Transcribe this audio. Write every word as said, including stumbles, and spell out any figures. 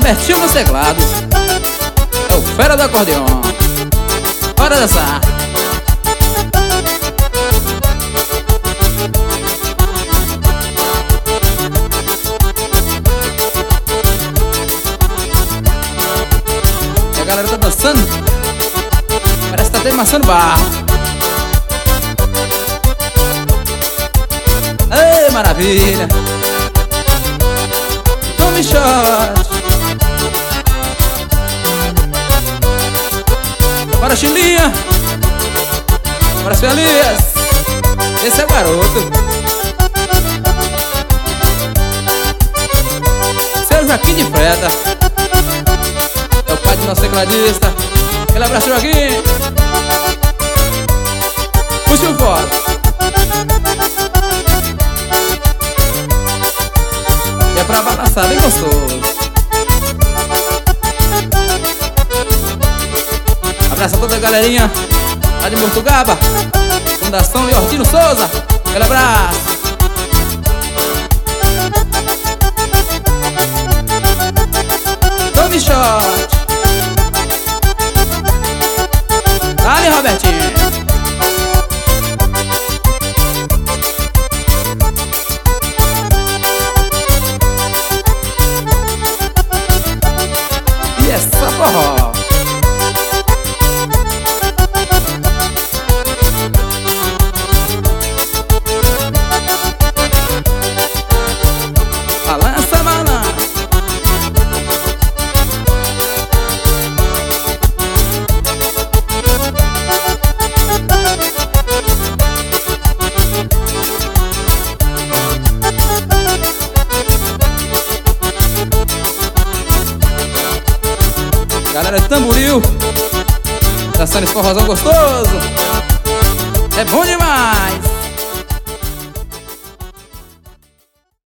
Robertinho nos teclados. É o fera do acordeon. Bora dançar. E a galera tá dançando. Parece que tá até amassando barro. Ei, maravilha. Tome shot. Bora, Chilinha. Bora, Felias. Esse é o garoto. Seu Joaquim de Freta. É o pai do nosso tecladista. Aquele abraço, Joaquim. Puxa o fora. E é pra balançar bem gostoso. Abraço a toda a galerinha lá de Mortugaba, Fundação Iortino Souza. Aquele abraço. Tome shot. Dale, Robertinho. E essa forró. Balança, balança. Galera de Tamboril, dançando esse forrozão gostoso. É bom demais.